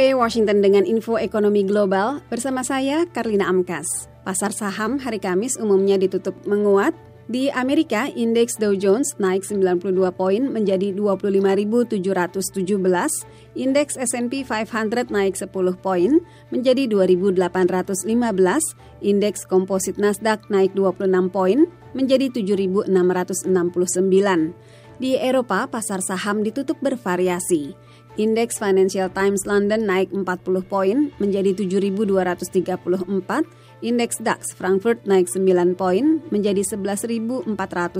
VOA Washington dengan info ekonomi global bersama saya Karlina Amkas. Pasar saham hari Kamis umumnya ditutup menguat. Di Amerika, indeks Dow Jones naik 92 poin menjadi 25.717, indeks S&P 500 naik 10 poin menjadi 2.815, indeks komposit Nasdaq naik 26 poin menjadi 7.669. Di Eropa, pasar saham ditutup bervariasi. Indeks Financial Times London naik 40 poin menjadi 7.234, indeks DAX Frankfurt naik 9 poin menjadi 11.428,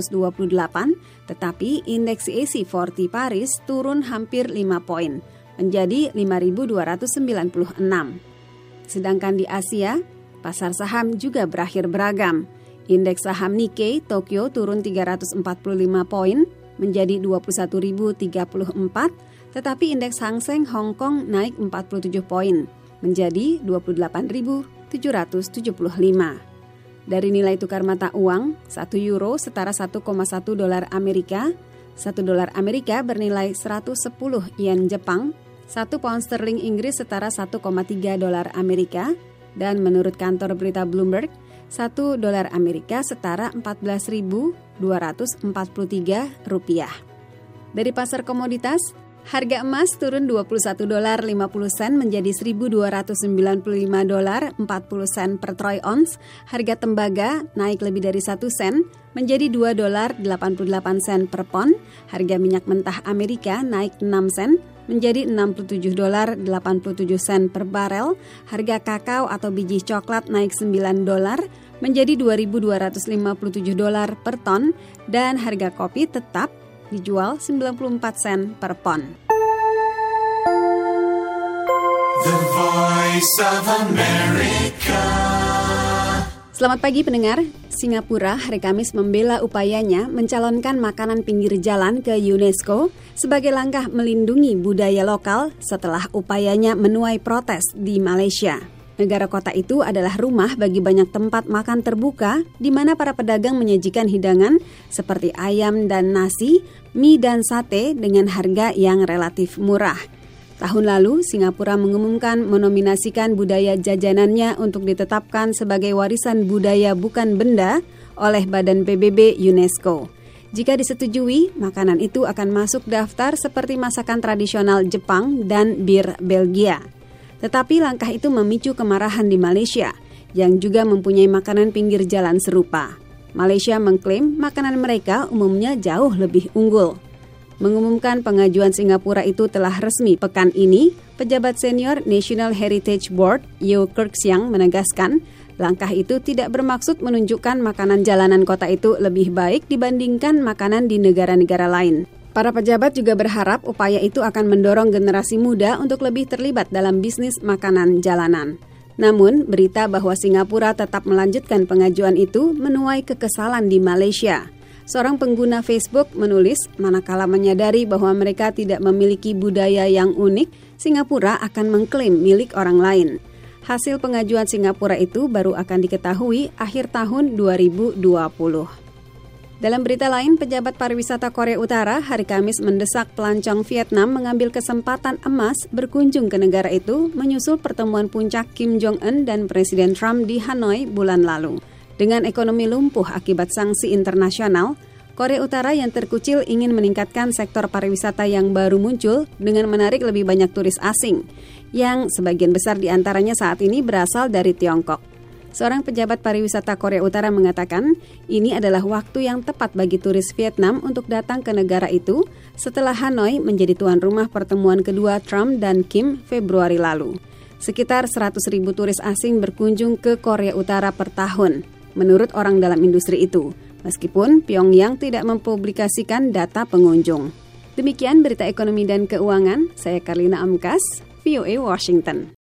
tetapi indeks CAC 40 Paris turun hampir 5 poin menjadi 5.296. Sedangkan di Asia, pasar saham juga berakhir beragam. Indeks saham Nikkei Tokyo turun 345 poin menjadi 21.034, tetapi indeks Hang Seng Hong Kong naik 47 poin menjadi 28.775. Dari nilai tukar mata uang, 1 euro setara 1,1 dolar Amerika, 1 dolar Amerika bernilai 110 yen Jepang, 1 pound sterling Inggris setara 1,3 dolar Amerika, dan menurut kantor berita Bloomberg, 1 dolar Amerika setara 14.243 rupiah. Dari pasar komoditas, harga emas turun 21 dolar 50 sen menjadi 1.295 dolar 40 sen per troy ounce. Harga tembaga naik lebih dari 1 sen menjadi 2 dolar 88 sen per pon. Harga minyak mentah Amerika naik 6 sen menjadi 67 dolar 87 sen per barel. Harga kakao atau biji coklat naik 9 dolar menjadi 2.257 dolar per ton. Dan harga kopi tetap dijual 94 sen per pon. The Voice of America. Selamat pagi pendengar. Singapura hari Kamis membela upayanya mencalonkan makanan pinggir jalan ke UNESCO sebagai langkah melindungi budaya lokal setelah upayanya menuai protes di Malaysia. Negara kota itu adalah rumah bagi banyak tempat makan terbuka di mana para pedagang menyajikan hidangan seperti ayam dan nasi, mie dan sate dengan harga yang relatif murah. Tahun lalu, Singapura mengumumkan menominasikan budaya jajanannya untuk ditetapkan sebagai warisan budaya bukan benda oleh Badan PBB UNESCO. Jika disetujui, makanan itu akan masuk daftar seperti masakan tradisional Jepang dan bir Belgia. Tetapi langkah itu memicu kemarahan di Malaysia, yang juga mempunyai makanan pinggir jalan serupa. Malaysia mengklaim makanan mereka umumnya jauh lebih unggul. Mengumumkan pengajuan Singapura itu telah resmi pekan ini, pejabat senior National Heritage Board, Yeoh Keuk Siang menegaskan, langkah itu tidak bermaksud menunjukkan makanan jalanan kota itu lebih baik dibandingkan makanan di negara-negara lain. Para pejabat juga berharap upaya itu akan mendorong generasi muda untuk lebih terlibat dalam bisnis makanan jalanan. Namun, berita bahwa Singapura tetap melanjutkan pengajuan itu menuai kekesalan di Malaysia. Seorang pengguna Facebook menulis, manakala menyadari bahwa mereka tidak memiliki budaya yang unik, Singapura akan mengklaim milik orang lain. Hasil pengajuan Singapura itu baru akan diketahui akhir tahun 2020. Dalam berita lain, pejabat pariwisata Korea Utara hari Kamis mendesak pelancong Vietnam mengambil kesempatan emas berkunjung ke negara itu menyusul pertemuan puncak Kim Jong-un dan Presiden Trump di Hanoi bulan lalu. Dengan ekonomi lumpuh akibat sanksi internasional, Korea Utara yang terkucil ingin meningkatkan sektor pariwisata yang baru muncul dengan menarik lebih banyak turis asing, yang sebagian besar diantaranya saat ini berasal dari Tiongkok. Seorang pejabat pariwisata Korea Utara mengatakan, ini adalah waktu yang tepat bagi turis Vietnam untuk datang ke negara itu setelah Hanoi menjadi tuan rumah pertemuan kedua Trump dan Kim Februari lalu. Sekitar 100.000 turis asing berkunjung ke Korea Utara per tahun, menurut orang dalam industri itu, meskipun Pyongyang tidak mempublikasikan data pengunjung. Demikian berita ekonomi dan keuangan, saya Karlina Amkas, VOA Washington.